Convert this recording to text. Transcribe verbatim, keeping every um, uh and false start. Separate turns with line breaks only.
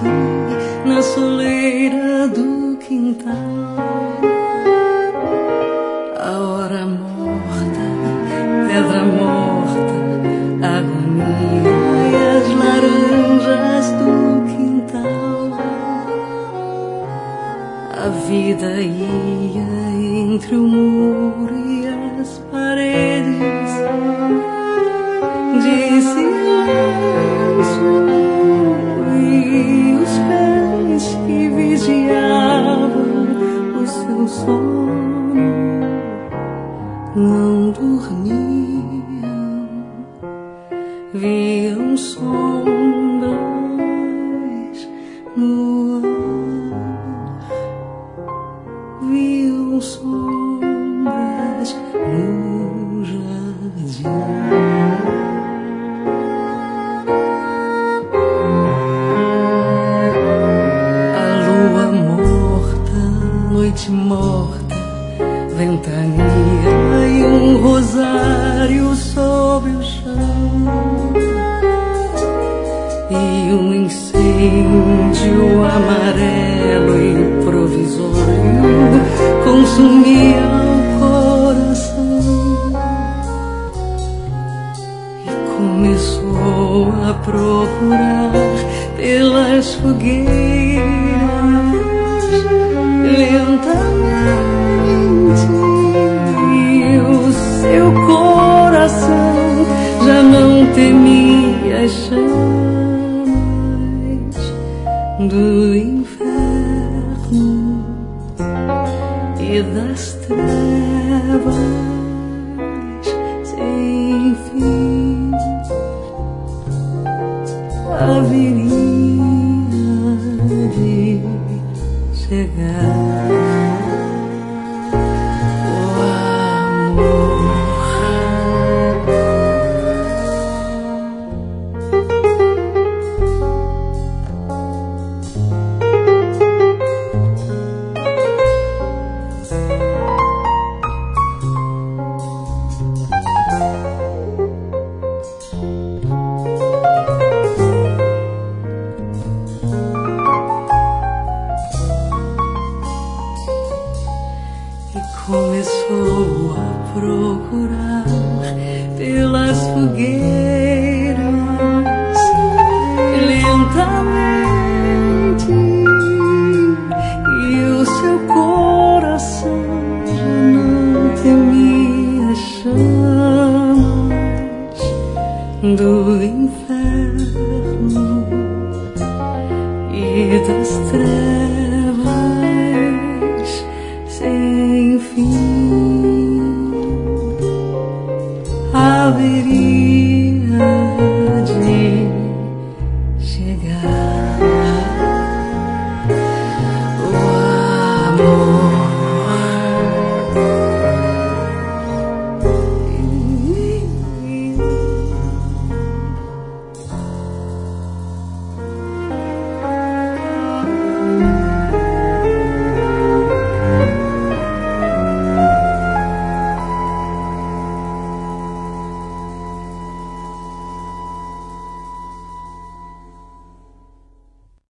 na soleira do quintal. A hora morta, pedra morta, agonia e as laranjas do quintal. A vida ia entre o muro e as paredes de silêncio, e os pés que vigiavam o seu sono não dormiam, viam sombras no ar, viam sombras no jardim. Noite morta, ventania e um rosário sobre o chão, e um incêndio amarelo e provisório consumia o coração. E começou a procurar pelas fogueiras lentamente, e o seu coração já não temia as chamas do inferno e das trevas sem fim. Haveria de chegar o amor. Começou a procurar pelas fogueiras lentamente, e o seu coração já não temia as chamas do inferno e das trevas